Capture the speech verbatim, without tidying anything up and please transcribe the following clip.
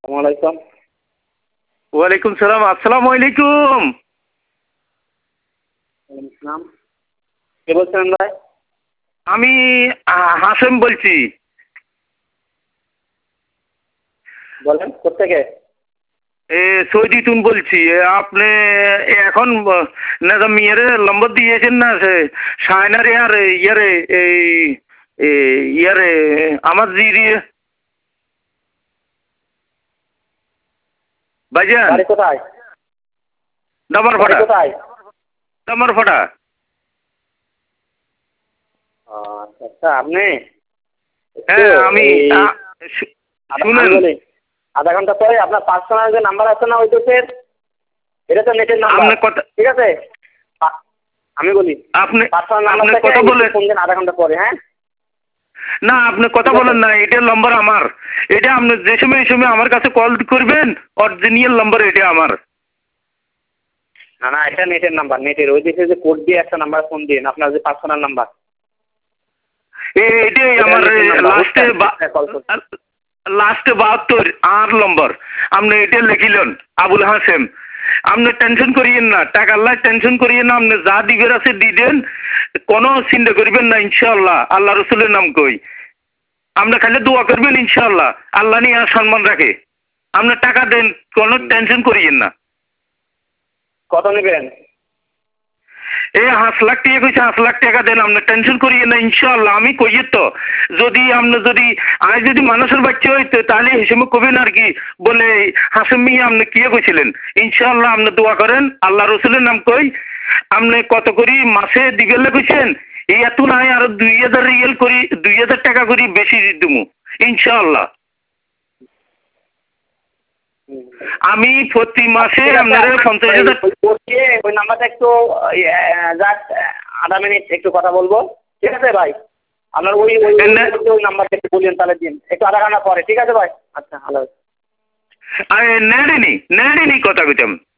আসসালামু আলাইকুম। ওয়ালাইকুম সালাম। আসসালামু আলাইকুম। ওয়ালাইকুম আসসালাম। কে বলছেন ভাই? আমি হাসেম বলছি। বলেন কোত্থেকে? এ সৌদি তুন বলছি। আপনি এখন না মেয়েরে নম্বর দিয়েছেন না সে শায়নারে আর ইয়ারে এই ইয়ারে আমার জিরি ভাইজান বাড়ি কোথায়? দামার বাড়ি ফাটা কোথায়? দামার ফাটা। ও আচ্ছা আচ্ছা আপনি হ্যাঁ আমি শুনেন। বলি আধা ঘন্টা পরে আপনার পার্সোনাল যে নাম্বার আছে না ওই দোষের, এটা তো নেটের নাম্বার, আপনি কথা ঠিক আছে? আমি বলি আপনি পার্সোনাল আপনি নাম্বার কথা থেকে বলে ফোন দেন আধা ঘন্টা পরে, হ্যাঁ? না আপনি কথা বলেন না, এটার নম্বর আমার। এটা আপনি যে সময় সময় আমার কাছে কল করবেন, অরিজিনাল নম্বর এটা আমার। না না এটা নেটের নাম্বার, নেটের ওই দেশে যে কোড দিয়ে একটা নাম্বার ফোন দিন, আপনার যে পার্সোনাল নাম্বার এটাই আমার লাস্টে লাস্টে বাহাত্তর আর নম্বর। আপনি এটা লিখিলেন আবুল হাসেম। আপনি টেনশন করিয়েন না, টাকা আল্লাহ টেনশন করিয়েন না। আপনি যা দিবের আছে দি দেন, কোনো চিন্তা করবেন না ইনশাআল্লাহ। আল্লাহ রসুলের নাম কই আপনি খালি দোয়া করবেন ইনশাআল্লাহ, আল্লাহ নিয়ে সম্মান রাখে। আপনি টাকা দেন, কোনো টেনশন করিয়েন না। কত নেবেন? এই পাঁচ লাখ টাকা কইছে, পাঁচ লাখ টাকা দেন। আপনি টেনশন করিয়েন না ইনশাআল্লাহ। আমি কইয়ে তো যদি আপনি যদি আজ যদি মানুষের বাচ্চা হইতো তাহলে হিসেবে কবেন আর কি বলে হাসেম মিয়া আপনি কি কইছিলেন। ইনশাআল্লাহ আপনি দোয়া করেন, আল্লাহ রসুলের নাম কই। আপনি কত করি মাসে দিবেলে কইছেন, এই এত নাই আরো দুই হাজার রিয়েল করি, দুই হাজার টাকা করি বেশি দিমু ইনশাআল্লাহ। আমি প্রতি মাসে আপনার পঞ্চাশ হাজার। ওই নাম্বারটা একটু জাস্ট আধা মিনিট একটু কথা বলবো, ঠিক আছে ভাই? আপনার ওই ওই নাম্বারটা একটু বললেন তাহলে দিন, একটু আধা ঘন্টা পরে, ঠিক আছে ভাই? আচ্ছা হ্যালো। আরে নেড়িনি নেড়িনি কথা কইতাম।